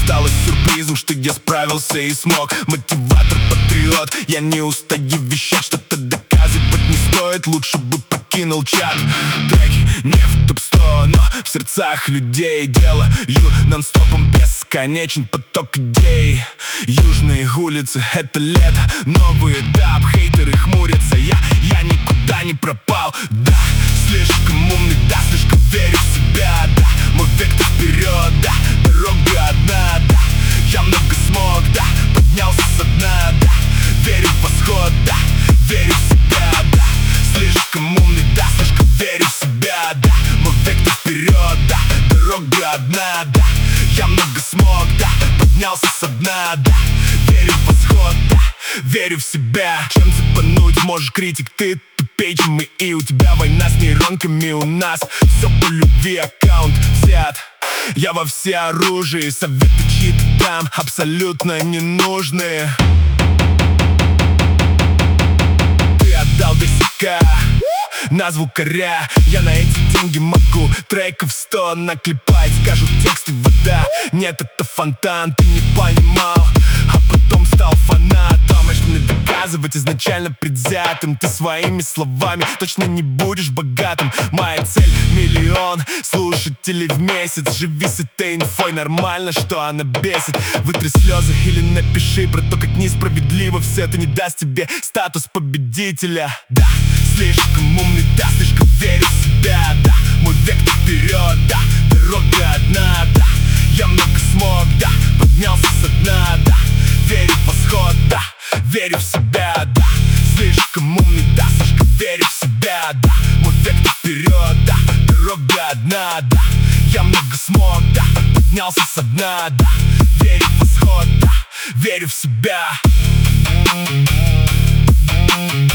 стало сюрпризом, что я справился и смог. Мотиватор, патриот, я не устаю вещать, что-то доказывать не стоит, лучше бы покинул чат. Треки не в топ-100, но в сердцах людей делаю нон-стопом, бесконечен поток идей. Южные улицы, это лето, новый этап, хейтеры хмурятся, я никуда не пропал. Да, слишком умный, да, слишком верю в себя, да, мой вектор вперед, да, дорога одна, да, я много смог, да, поднялся со дна, да, верю в восход, да, верю в себя, да, слишком умный, да, слишком верю в себя, да, мой вектор вперед, да, дорога одна, да, я много смог, да, поднялся со дна, да, верю в восход, да, верю в себя. Чем цепануть можешь, критик, ты тупее, чем мы, и у тебя война с нейронками, у нас все по любви, аккаунт взят. Я во всеоружии, советы чьи-то там абсолютно ненужные. Ты отдал бесика на звукаря, я на эти деньги могу треков 100 наклепать. Скажут тексты вода, нет, это фонтан, ты не понимал, а потом стал фанатом. И что мне доказывать изначально предвзятым, ты своими словами точно не будешь богатым. Моя цель — 1 миллион слушателей в месяц. Живи с этой инфой, нормально, что она бесит. Вытри слезы или напиши про то, как несправедливо все это не даст тебе статус победителя. Да, слишком умный, да, слишком верю в себя, да, мой вектор вперед, да, дорога одна, да, я много смог, да, поднялся со дна, да, верю в восход, да, верю в себя, да, слишком умный, да, слишком верю в себя, да, мой вектор вперед, да, дорога одна, да, я много смог, да, поднялся со дна, да, верю в восход, да, верю в себя.